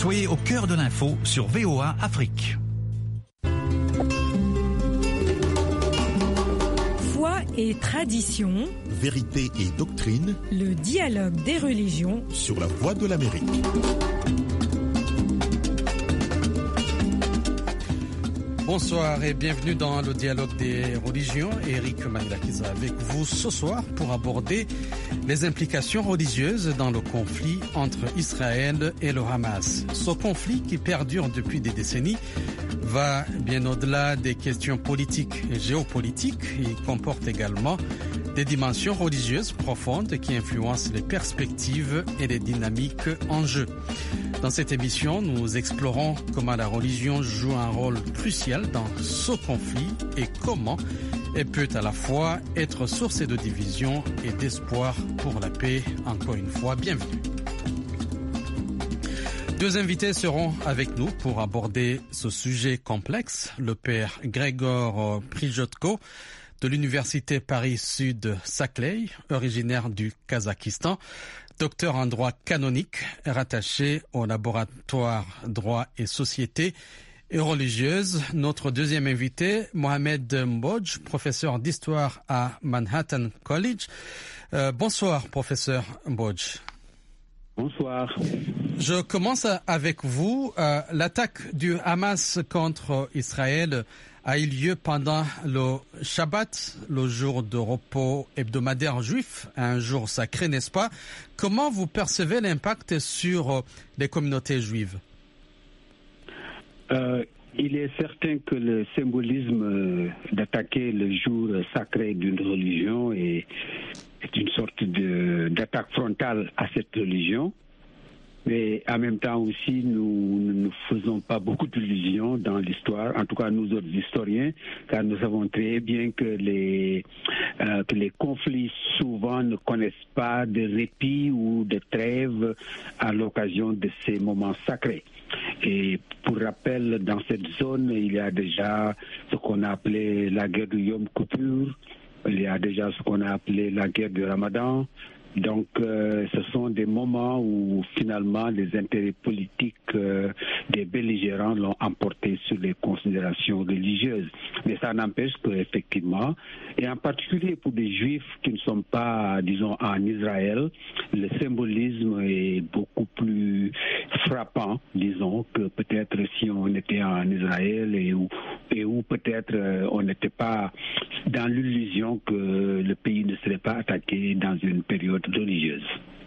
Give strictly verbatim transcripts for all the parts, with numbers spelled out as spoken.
Soyez au cœur de l'info sur V O A Afrique. Foi et tradition, vérité et doctrine, le dialogue des religions sur la Voix de l'Amérique. Bonsoir et bienvenue dans le dialogue des religions. Eric Manilakiza avec vous ce soir pour aborder les implications religieuses dans le conflit entre Israël et le Hamas. Ce conflit qui perdure depuis des décennies va bien au-delà des questions politiques et géopolitiques. Il comporte également des dimensions religieuses profondes qui influencent les perspectives et les dynamiques en jeu. Dans cette émission, nous explorons comment la religion joue un rôle crucial dans ce conflit et comment elle peut à la fois être source de division et d'espoir pour la paix. Encore une fois, bienvenue. Deux invités seront avec nous pour aborder ce sujet complexe. Le père Grégor Prijotko de l'Université Paris-Sud-Saclay, originaire du Kazakhstan, docteur en droit canonique, rattaché au laboratoire droit et société et religieuse. Notre deuxième invité, Mohamed Mbodj, professeur d'histoire à Manhattan College. Euh, bonsoir, professeur Mbodj. Bonsoir. Je commence avec vous. Euh, l'attaque du Hamas contre Israël a eu lieu pendant le Shabbat, le jour de repos hebdomadaire juif, un jour sacré, n'est-ce pas? Comment vous percevez l'impact sur les communautés juives? euh, Il est certain que le symbolisme d'attaquer le jour sacré d'une religion est, est une sorte de, d'attaque frontale à cette religion. Mais en même temps aussi, nous ne faisons pas beaucoup d'illusions dans l'histoire, en tout cas nous autres historiens, car nous savons très bien que les, euh, que les conflits souvent ne connaissent pas de répit ou de trêve à l'occasion de ces moments sacrés. Et pour rappel, dans cette zone, il y a déjà ce qu'on a appelé la guerre du Yom Kippur, il y a déjà ce qu'on a appelé la guerre du Ramadan. Donc, euh, ce sont des moments où, finalement, les intérêts politiques euh, des belligérants l'ont emporté sur les considérations religieuses. Mais ça n'empêche qu'effectivement, et en particulier pour des juifs qui ne sont pas, disons, en Israël, le symbolisme est beaucoup plus frappant, disons, que peut-être si on était en Israël et où, et où peut-être euh, on n'était pas dans l'illusion que le pays ne serait pas attaqué dans une période religieuse.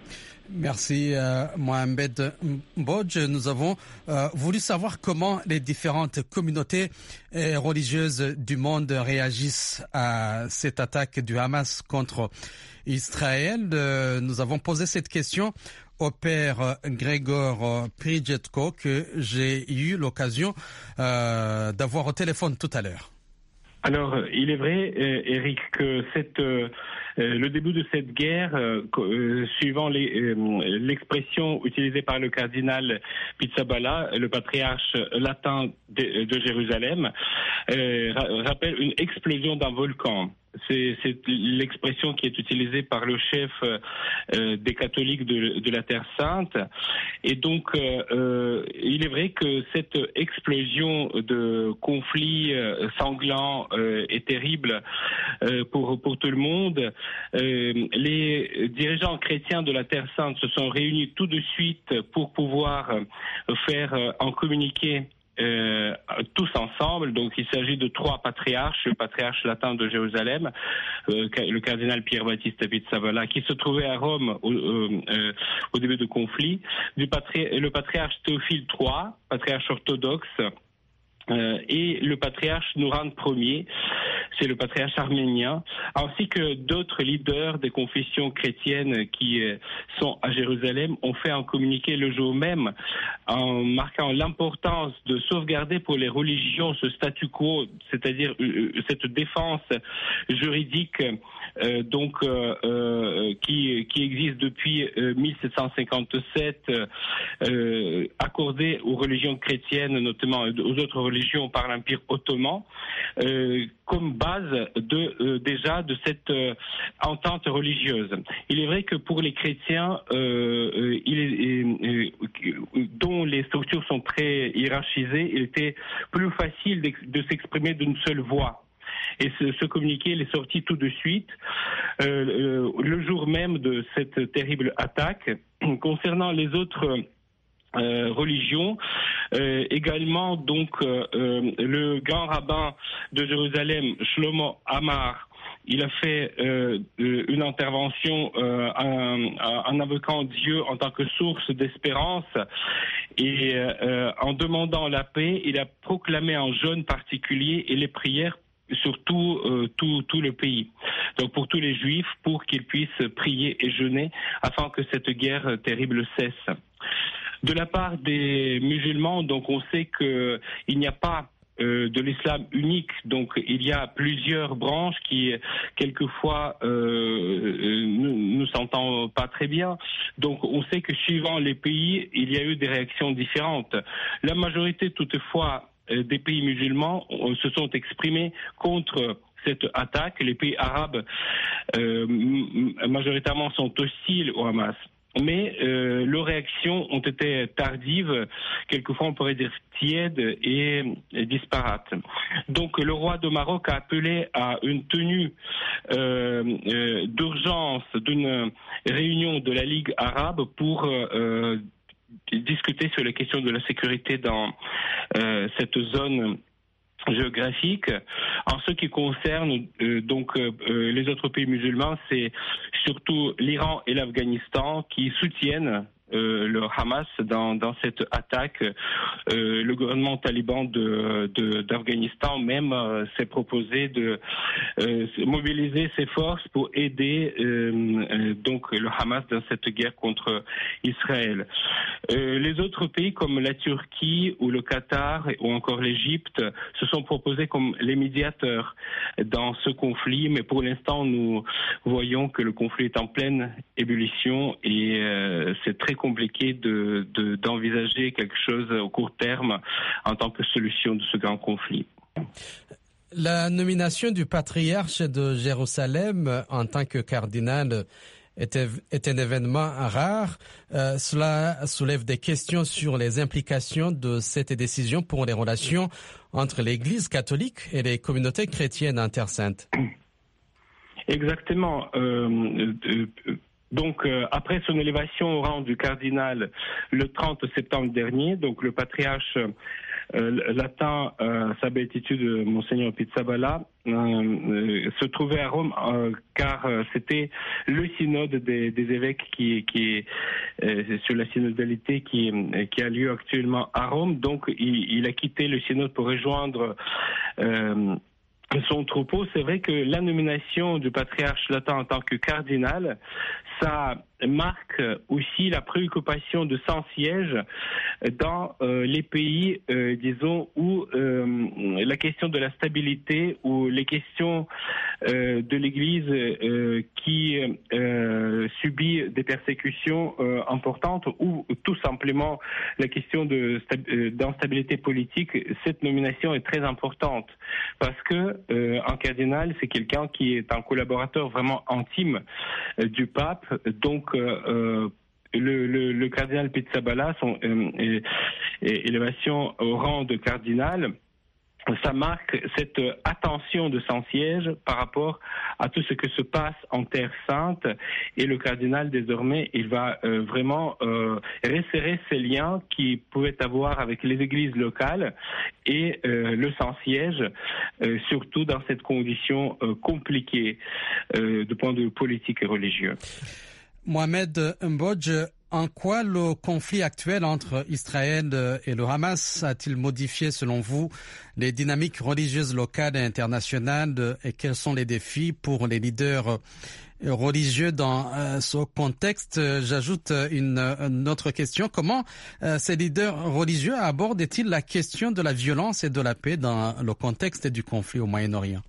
Merci euh, Mohamed Mbodj. Nous avons euh, voulu savoir comment les différentes communautés euh, religieuses du monde réagissent à cette attaque du Hamas contre Israël. Euh, nous avons posé cette question au père Grégor Prijotko que j'ai eu l'occasion euh, d'avoir au téléphone tout à l'heure. Alors, il est vrai, euh, Eric, que cette, euh, le début de cette guerre, euh, euh, suivant les, euh, l'expression utilisée par le cardinal Pizzaballa, le patriarche latin de, de Jérusalem, euh, ra- rappelle une explosion d'un volcan. C'est, c'est l'expression qui est utilisée par le chef euh, des catholiques de, de la Terre Sainte. Et donc, euh, euh, il est vrai que cette explosion de conflits euh, sanglants euh, est terrible euh, pour, pour tout le monde. Euh, les dirigeants chrétiens de la Terre Sainte se sont réunis tout de suite pour pouvoir faire euh, en communiqué Euh, tous ensemble. Donc il s'agit de trois patriarches, le patriarche latin de Jérusalem, euh, le cardinal Pierre-Baptiste Pizzaballa, qui se trouvait à Rome au, euh, au début du conflit, du patri- le patriarche Théophile trois, patriarche orthodoxe, euh, et le patriarche Nourhan Ier, c'est le patriarche arménien, ainsi que d'autres leaders des confessions chrétiennes qui euh, sont à Jérusalem, ont fait un communiqué le jour même en marquant l'importance de sauvegarder pour les religions ce statu quo, c'est-à-dire euh, cette défense juridique euh, donc euh, euh, qui, qui existe depuis euh, mille sept cent cinquante-sept, euh, accordée aux religions chrétiennes, notamment aux autres religions religion par l'Empire ottoman euh, comme base de euh, déjà de cette euh, entente religieuse. Il est vrai que pour les chrétiens, euh, euh, il est, euh, dont les structures sont très hiérarchisées, il était plus facile de s'exprimer d'une seule voix. Et ce, ce communiqué il est sorti tout de suite, euh, le jour même de cette terrible attaque. Concernant les autres euh, religions, euh, également donc euh, le grand rabbin de Jérusalem, Shlomo Amar, il a fait euh, une intervention euh, en, en invoquant Dieu en tant que source d'espérance et euh, en demandant la paix, il a proclamé un jeûne particulier et les prières sur tout, euh, tout, tout le pays. Donc pour tous les Juifs, pour qu'ils puissent prier et jeûner afin que cette guerre terrible cesse. De la part des musulmans, donc on sait que il n'y a pas Euh, de l'islam unique, donc il y a plusieurs branches qui quelquefois euh, ne, ne s'entendent pas très bien. Donc on sait que suivant les pays, il y a eu des réactions différentes. La majorité toutefois euh, des pays musulmans euh, se sont exprimés contre cette attaque. Les pays arabes euh, majoritairement sont hostiles au Hamas. Mais euh, leurs réactions ont été tardives, quelquefois on pourrait dire tièdes et, et disparates. Donc le roi de Maroc a appelé à une tenue euh, euh, d'urgence d'une réunion de la Ligue arabe pour euh, discuter sur les questions de la sécurité dans euh, cette zone géographique. En ce qui concerne euh, donc euh, les autres pays musulmans, c'est surtout l'Iran et l'Afghanistan qui soutiennent euh, le Hamas dans, dans cette attaque. Euh, le gouvernement taliban de, de, d'Afghanistan même euh, s'est proposé de euh, mobiliser ses forces pour aider euh, euh, donc le Hamas dans cette guerre contre Israël. Euh, les autres pays comme la Turquie ou le Qatar ou encore l'Égypte se sont proposés comme les médiateurs dans ce conflit, mais pour l'instant nous voyons que le conflit est en pleine ébullition et euh, c'est très compliqué de, de, d'envisager quelque chose au court terme en tant que solution de ce grand conflit. La nomination du patriarche de Jérusalem en tant que cardinal Est, est un événement rare. Euh, cela soulève des questions sur les implications de cette décision pour les relations entre l'Église catholique et les communautés chrétiennes en Terre Sainte. Exactement. Euh, euh, donc, euh, après son élévation au rang du cardinal le trente septembre dernier, donc le patriarche Euh, latin, euh, sa béatitude, Monseigneur Pizzaballa, euh, euh, se trouvait à Rome euh, car euh, c'était le synode des, des évêques qui, qui euh, sur la synodalité qui, qui a lieu actuellement à Rome. Donc il, il a quitté le synode pour rejoindre euh, son troupeau. C'est vrai que la nomination du patriarche latin en tant que cardinal, ça marque aussi la préoccupation de sans siège dans euh, les pays, euh, disons, où euh, la question de la stabilité ou les questions euh, de l'Église euh, qui euh, subit des persécutions euh, importantes ou tout simplement la question de euh, d'instabilité politique. Cette nomination est très importante parce que euh, un cardinal, c'est quelqu'un qui est un collaborateur vraiment intime euh, du pape. Donc euh, le, le, le cardinal Pizzaballa, son euh, élévation au rang de cardinal, ça marque cette attention de Saint-Siège par rapport à tout ce que se passe en Terre Sainte. Et le cardinal, désormais, il va euh, vraiment euh, resserrer ces liens qu'il pouvait avoir avec les églises locales et euh, le Saint-Siège, euh, surtout dans cette condition euh, compliquée euh, de point de vue politique et religieux. Mohamed Mbodj, en quoi le conflit actuel entre Israël et le Hamas a-t-il modifié, selon vous, les dynamiques religieuses locales et internationales et quels sont les défis pour les leaders religieux dans ce contexte? J'ajoute une, une autre question. Comment ces leaders religieux abordent-ils la question de la violence et de la paix dans le contexte du conflit au Moyen-Orient?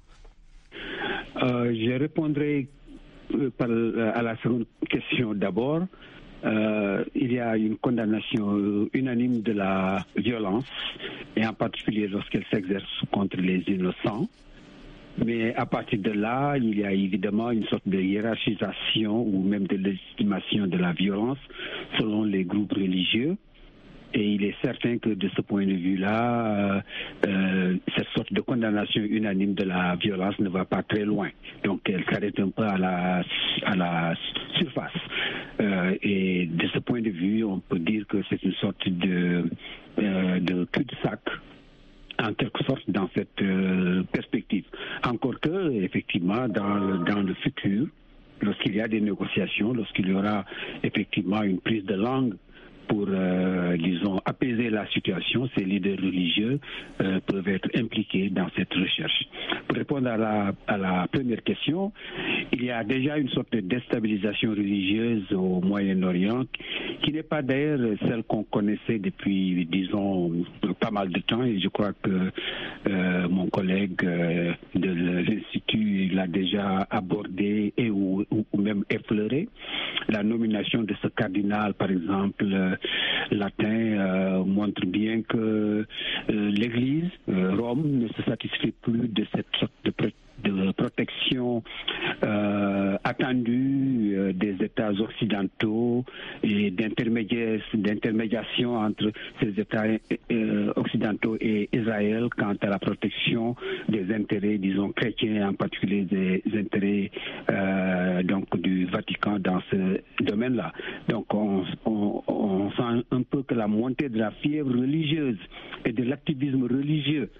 Euh, je répondrai par, à la seconde question d'abord. euh, il y a une condamnation unanime de la violence, et en particulier lorsqu'elle s'exerce contre les innocents. Mais à partir de là, il y a évidemment une sorte de hiérarchisation ou même de légitimation de la violence selon les groupes religieux. Et il est certain que de ce point de vue-là, euh, euh, cette sorte de condamnation unanime de la violence ne va pas très loin. Donc elle s'arrête un peu à la, à la surface. Euh, et de ce point de vue, on peut dire que c'est une sorte de, euh, de cul-de-sac, en quelque sorte, dans cette euh, perspective. Encore que, effectivement, dans le, dans le futur, lorsqu'il y a des négociations, lorsqu'il y aura effectivement une prise de langue pour, euh, disons, apaiser la situation, ces leaders religieux euh, peuvent être impliqués dans cette recherche. Pour répondre à la, à la première question, il y a déjà une sorte de déstabilisation religieuse au Moyen-Orient qui n'est pas d'ailleurs celle qu'on connaissait depuis, disons, pas mal de temps, et je crois que euh, mon collègue euh, de l'Institut l'a déjà abordé et ou, ou, ou même effleuré. La nomination de ce cardinal, par exemple, euh, latin, euh, montre bien que euh, l'Église, euh, Rome, ne se satisfait plus de cette sorte de, pro de protection euh, attendue euh, des États occidentaux et d'intermédiation entre ces États euh, occidentaux et Israël quant à la protection des intérêts, disons, chrétiens, en particulier des intérêts euh, donc du Vatican dans ce domaine-là. Donc on, on, on sent un peu que la montée de la fièvre religieuse et de l'activisme religieux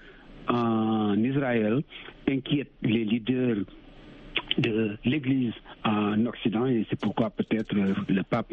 en Israël inquiète les leaders de l'Église en Occident, et c'est pourquoi peut-être le pape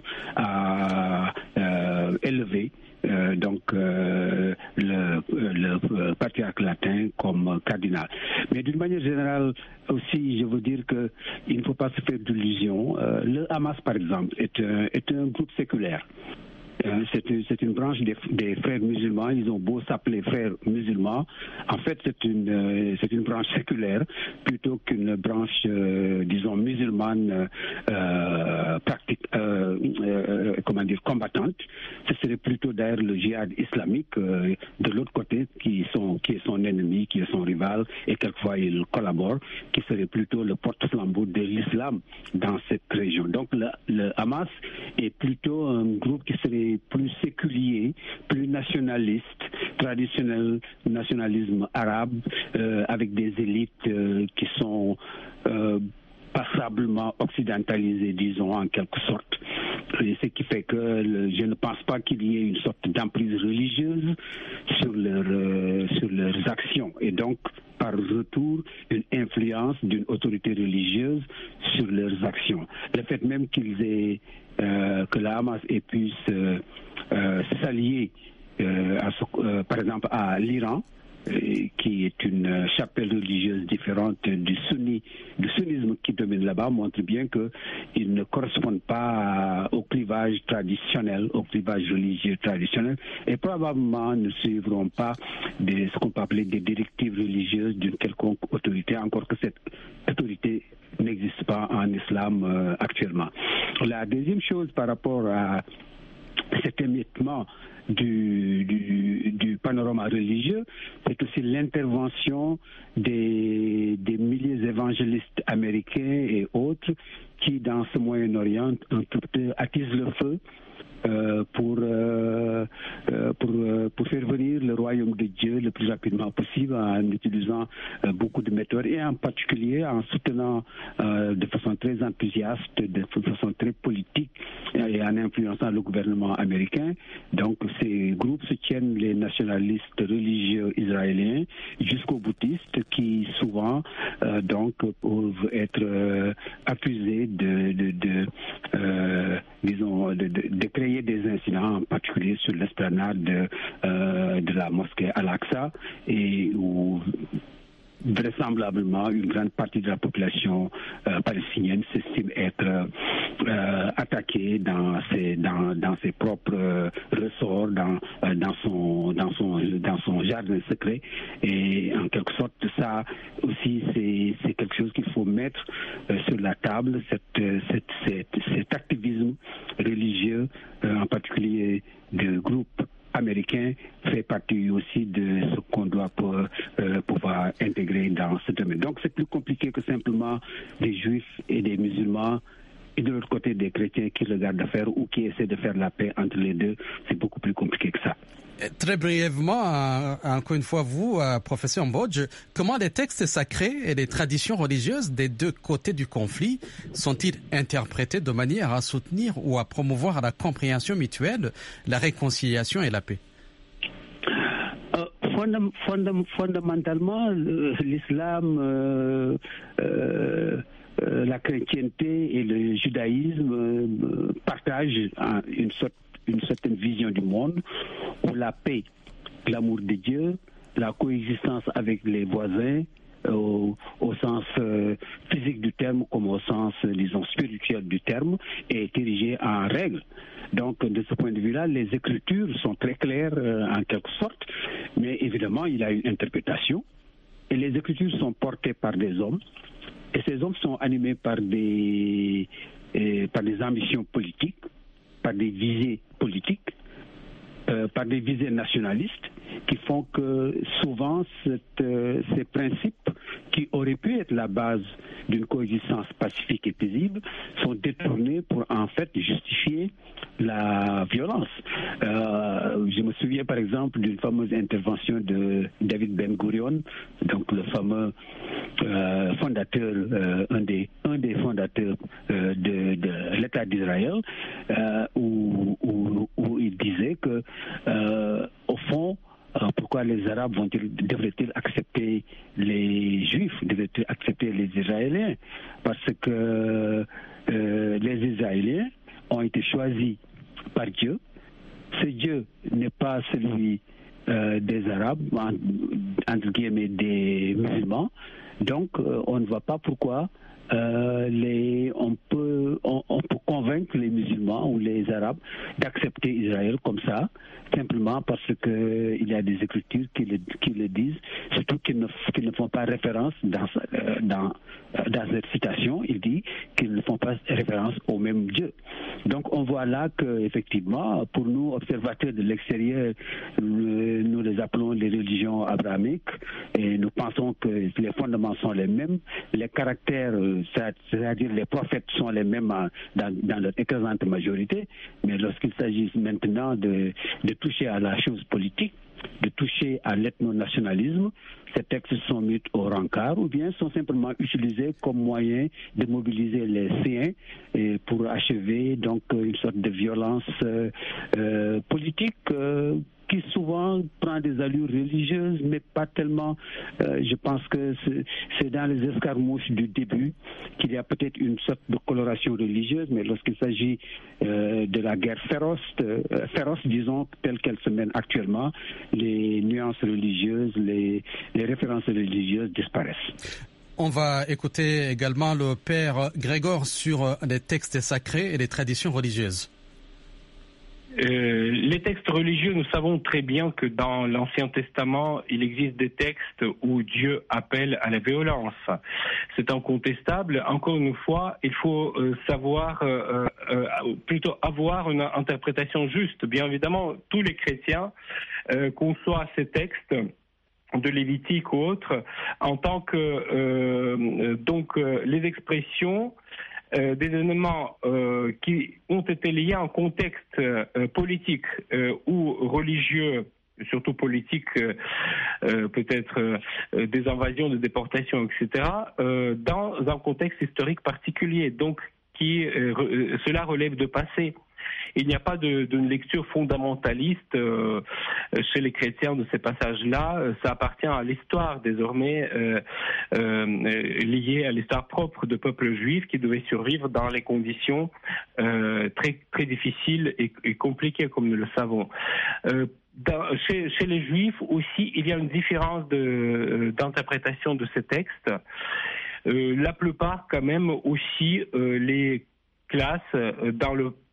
a euh, élevé euh, donc euh, le, le patriarche latin comme cardinal. Mais d'une manière générale aussi, je veux dire qu'il ne faut pas se faire d'illusions. Euh, le Hamas, par exemple, est un, est un groupe séculaire. C'est une, c'est une branche des, des frères musulmans. Ils ont beau s'appeler frères musulmans. En fait, c'est une, euh, c'est une branche séculaire plutôt qu'une branche, euh, disons, musulmane euh, pratique, euh, euh, comment dire, combattante. Ce serait plutôt d'ailleurs le djihad islamique euh, de l'autre côté qui, sont, qui est son ennemi, qui est son rival, et quelquefois il collabore, qui serait plutôt le porte-flambeau de l'islam dans cette région. Donc le, le Hamas est plutôt un groupe qui serait plus séculier, plus nationaliste, traditionnel nationalisme arabe, euh, avec des élites euh, qui sont euh, passablement occidentalisées, disons, en quelque sorte. Et ce qui fait que le, je ne pense pas qu'il y ait une sorte d'emprise religieuse sur, leur, euh, sur leurs actions. Et donc, par retour, une influence d'une autorité religieuse sur leurs actions. Le fait même qu'ils aient, euh, que la Hamas ait pu se, euh, s'allier, euh, à, euh, par exemple, à l'Iran, qui est une chapelle religieuse différente du, sunni, du sunnisme qui domine là-bas, montre bien qu'ils ne correspondent pas au clivage traditionnel, au clivage religieux traditionnel, et probablement ne suivront pas des, ce qu'on peut appeler des directives religieuses d'une quelconque autorité, encore que cette autorité n'existe pas en islam euh, actuellement. La deuxième chose par rapport à cet émiettement Du, du, du panorama religieux, c'est aussi l'intervention des, des milliers d'évangélistes américains et autres qui, dans ce Moyen-Orient, un tout peu attisent le feu euh, pour, euh, pour, pour faire venir le royaume de Dieu le plus rapidement possible en utilisant euh, beaucoup de méthodes, et en particulier en soutenant euh, de façon très enthousiaste, de façon très politique, et en influençant le gouvernement américain. Donc ces groupes soutiennent les nationalistes religieux israéliens jusqu'aux bouddhistes qui souvent euh, donc peuvent être euh, accusés de, de, de euh, disons de, de, de créer des incidents, en particulier sur l'esplanade de, euh, de la mosquée Al-Aqsa, et où vraisemblablement une grande partie de la population euh, palestinienne s'estime être euh, attaquée dans ses, dans, dans ses propres euh, ressorts, dans, euh, dans son dans son dans son jardin secret. Et en quelque sorte, ça aussi, c'est c'est quelque chose qu'il faut mettre euh, sur la table, cette, cette, cette, cet activisme religieux, euh, en particulier de groupes américains, fait partie aussi de ce qu'on doit pour, euh, pouvoir intégrer dans ce domaine. Donc c'est plus compliqué que simplement des juifs et des musulmans et de l'autre côté des chrétiens qui regardent l'affaire ou qui essaient de faire la paix entre les deux. C'est beaucoup plus compliqué que ça. Très brièvement, encore une fois, vous, professeur Mbodj, comment les textes sacrés et les traditions religieuses des deux côtés du conflit sont-ils interprétés de manière à soutenir ou à promouvoir la compréhension mutuelle, la réconciliation et la paix? euh, fondam- fondam- Fondamentalement, l'islam, euh, euh, euh, la chrétienté et le judaïsme euh, partagent une sorte une certaine vision du monde où la paix, l'amour de Dieu, la coexistence avec les voisins, euh, au, au sens euh, physique du terme comme au sens, euh, disons, spirituel du terme, est érigée en règle. Donc, de ce point de vue-là, les écritures sont très claires euh, en quelque sorte, mais évidemment, il y a une interprétation, et les écritures sont portées par des hommes, et ces hommes sont animés par des, euh, par des ambitions politiques, par des visées politiques, euh, par des visées nationalistes, qui font que souvent cette, euh, ces principes qui auraient pu être la base d'une coexistence pacifique et paisible sont détournés pour en fait justifier la violence. Euh, je me souviens par exemple d'une fameuse intervention de David Ben Gurion, donc le fameux euh, fondateur, euh, un des un des fondateurs euh, de, de l'État d'Israël, euh, où, où, où il disait que euh, au fond, Euh, pourquoi les Arabes vont-ils, devraient-ils accepter les Juifs, devraient-ils accepter les Israéliens? Parce que euh, les Israéliens ont été choisis par Dieu. Ce Dieu n'est pas celui euh, des Arabes, en, entre guillemets des musulmans. Donc euh, on ne voit pas pourquoi euh, les, on, peut, on, on peut convaincre les musulmans ou les Arabes d'accepter Israël comme ça, simplement parce qu'il y a des écritures qui le, qui le disent, surtout qu'ils ne, qu'ils ne font pas référence dans, euh, dans, dans cette citation, il dit qu'ils ne font pas référence au même Dieu. Donc on voit là qu'effectivement, pour nous, observateurs de l'extérieur, nous les appelons les religions abrahamiques et nous pensons que les fondements sont les mêmes, les caractères, c'est-à-dire les prophètes sont les mêmes dans, dans leur écrasante majorité, mais lorsqu'il s'agit maintenant de, de toucher à la chose politique, de toucher à l'ethno-nationalisme, ces textes sont mis au rencard ou bien sont simplement utilisés comme moyen de mobiliser les siens et pour achever donc une sorte de violence euh, euh, politique euh, qui souvent prend des allures religieuses, mais pas tellement. Euh, je pense que c'est, c'est dans les escarmouches du début qu'il y a peut-être une sorte de coloration religieuse, mais lorsqu'il s'agit euh, de la guerre féroce, euh, féroce, disons, telle qu'elle se mène actuellement, les nuances religieuses, les, les références religieuses disparaissent. On va écouter également le père Grégor sur les textes sacrés et les traditions religieuses. Euh, les textes religieux, nous savons très bien que dans l'Ancien Testament, il existe des textes où Dieu appelle à la violence. C'est incontestable. Encore une fois, il faut euh, savoir, euh, euh, plutôt avoir une interprétation juste. Bien évidemment, tous les chrétiens euh, conçoivent ces textes de Lévitique ou autres en tant que euh, donc euh, les expressions Euh, des éléments euh, qui ont été liés à un contexte euh, politique euh, ou religieux, surtout politique, euh, euh, peut-être euh, des invasions, des déportations, et cetera, euh, dans un contexte historique particulier, donc qui euh, re, cela relève de passé. Il n'y a pas de, de lecture fondamentaliste euh, chez les chrétiens de ces passages-là. Ça appartient à l'histoire désormais euh, euh, liée à l'histoire propre de peuple juif qui devait survivre dans les conditions euh, très très difficiles et, et compliquées, comme nous le savons. Euh, Dans, chez, chez les Juifs aussi, il y a une différence de, d'interprétation de ces textes. Euh, la plupart, quand même, aussi, euh, les classes dans le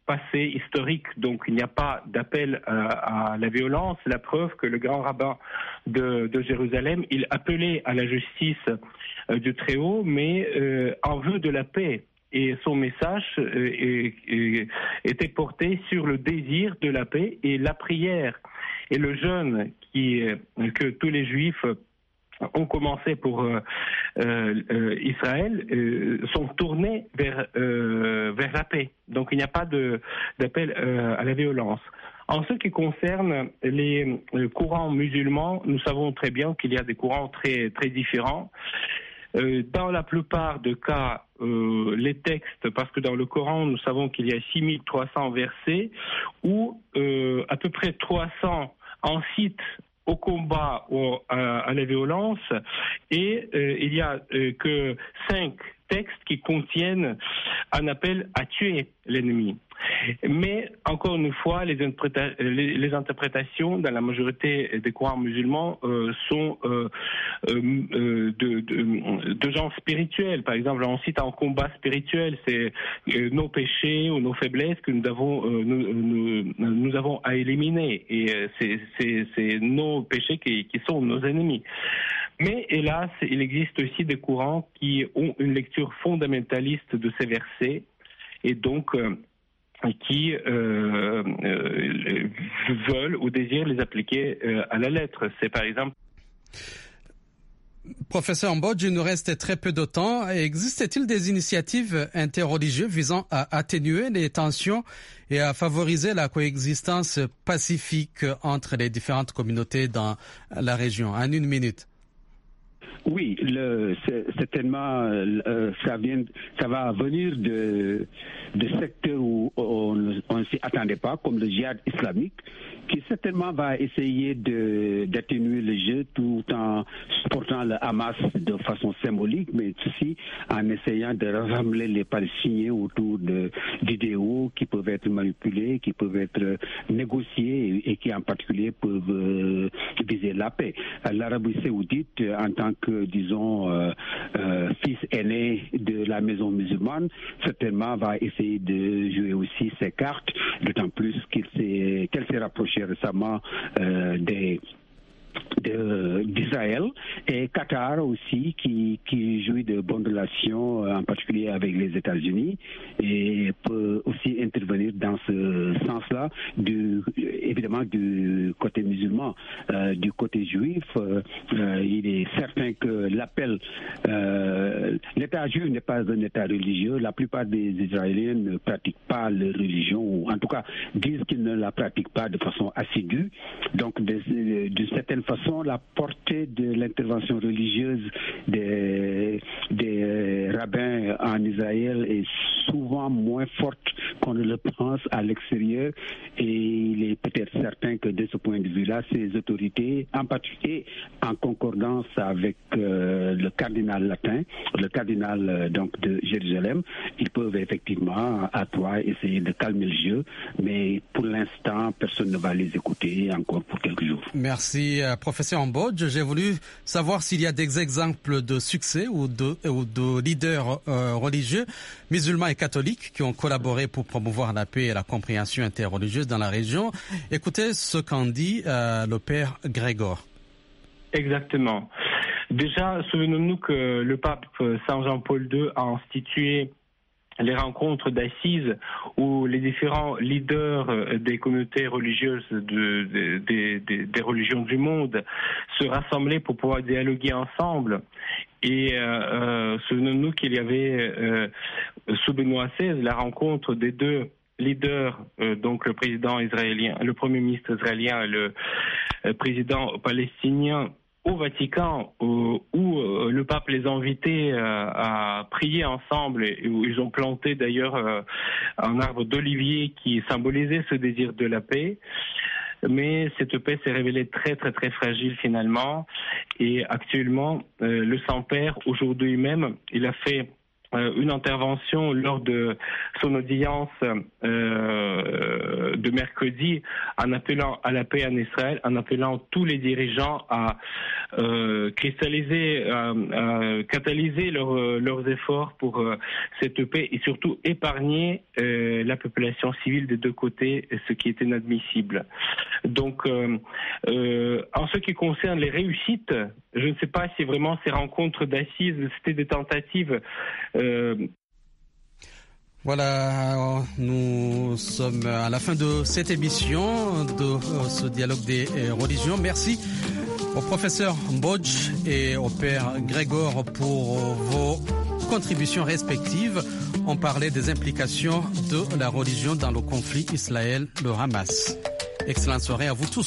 passé historique, donc il n'y a pas d'appel à, à la violence. La preuve que le grand rabbin de, de Jérusalem, il appelait à la justice euh, du Très-Haut, mais euh, en vue de la paix. Et son message euh, est, est, était porté sur le désir de la paix et la prière. Et le jeûne qui, que tous les Juifs ont commencé pour euh, euh, Israël euh, sont tournés vers, euh, vers la paix. Donc il n'y a pas de, d'appel euh, à la violence. En ce qui concerne les, les courants musulmans, nous savons très bien qu'il y a des courants très, très différents. Euh, dans la plupart des cas, euh, les textes, parce que dans le Coran, nous savons qu'il y a six mille trois cents versets, où euh, à peu près trois cents incitent au combat ou à, à la violence, et euh, il y a euh, que cinq textes qui contiennent un appel à tuer l'ennemi. Mais, encore une fois, les, interpréta- les, les interprétations dans la majorité des courants musulmans euh, sont euh, euh, de, de, de genre spirituel. Par exemple, on cite un combat spirituel, c'est euh, nos péchés ou nos faiblesses que nous avons, euh, nous, nous, nous avons à éliminer. Et euh, c'est, c'est, c'est nos péchés qui, qui sont nos ennemis. Mais hélas, il existe aussi des courants qui ont une lecture fondamentaliste de ces versets et donc euh, qui euh, euh, veulent ou désirent les appliquer euh, à la lettre. C'est par exemple... Professeur Mbodj, il nous reste très peu de temps. Existe-t-il des initiatives interreligieuses visant à atténuer les tensions et à favoriser la coexistence pacifique entre les différentes communautés dans la région? En une minute. Oui, le, c'est, certainement, euh, ça vient, ça va venir de, de secteurs où on ne s'y attendait pas, comme le djihad islamique, qui certainement va essayer de, d'atténuer le jeu tout en supportant le Hamas de façon symbolique, mais aussi en essayant de rassembler les Palestiniens autour de, d'idéaux qui peuvent être manipulés, qui peuvent être négociés et, et qui en particulier peuvent euh, viser la paix. L'Arabie saoudite, en tant que, disons, euh, euh, fils aîné de la maison musulmane, certainement va essayer de jouer aussi ses cartes, d'autant plus qu'il s'est, qu'elle s'est rapprochée récemment euh, des De, d'Israël et Qatar aussi qui, qui jouit de bonnes relations en particulier avec les États-Unis et peut aussi intervenir dans ce sens-là du, évidemment du côté musulman. Euh, du côté juif, euh, euh, il est certain que l'appel euh, l'État juif n'est pas un État religieux. La plupart des Israéliens ne pratiquent pas leur religion ou en tout cas disent qu'ils ne la pratiquent pas de façon assidue. Donc d'une certaine façon, la portée de l'intervention religieuse des, des rabbins en Israël est souvent moins forte qu'on ne le pense à l'extérieur et il est peut-être certain que de ce point de vue-là, ces autorités, en particulier en concordance avec euh, le cardinal latin, le cardinal euh, donc de Jérusalem, ils peuvent effectivement à toi essayer de calmer le jeu, mais pour l'instant, personne ne va les écouter encore pour quelques jours. Merci, euh, professeur Mbodj. J'ai voulu savoir s'il y a des exemples de succès ou de, ou de leaders euh, religieux, musulmans et catholiques, qui ont collaboré pour promouvoir la paix et la compréhension interreligieuse dans la région. Écoutez ce qu'en dit euh, le père Grégor. Exactement. Déjà, souvenons-nous que le pape Saint Jean-Paul deux a institué les rencontres d'assises où les différents leaders des communautés religieuses de, de, de, de, des religions du monde se rassemblaient pour pouvoir dialoguer ensemble. Et euh, euh, souvenons-nous qu'il y avait euh, sous Benoît seize la rencontre des deux leaders, euh, donc le président israélien, le premier ministre israélien et le euh, président palestinien au Vatican, où, où euh, le pape les a invités euh, à prier ensemble et où ils ont planté d'ailleurs euh, un arbre d'olivier qui symbolisait ce désir de la paix. Mais cette paix s'est révélée très très très fragile finalement et actuellement euh, le Saint-Père aujourd'hui même il a fait euh, une intervention lors de son audience euh, de mercredi en appelant à la paix en Israël, en appelant tous les dirigeants à euh, cristalliser, à, à catalyser leur, leurs efforts pour euh, cette paix et surtout épargner euh, la population civile des deux côtés, ce qui est inadmissible. Donc, euh, euh, en ce qui concerne les réussites, je ne sais pas si vraiment ces rencontres d'assises, c'était des tentatives. Euh, Voilà, nous sommes à la fin de cette émission, de ce dialogue des religions. Merci au professeur Mbodj et au père Grégor pour vos contributions respectives. On parlait des implications de la religion dans le conflit Israël-le Hamas. Excellente soirée à vous tous.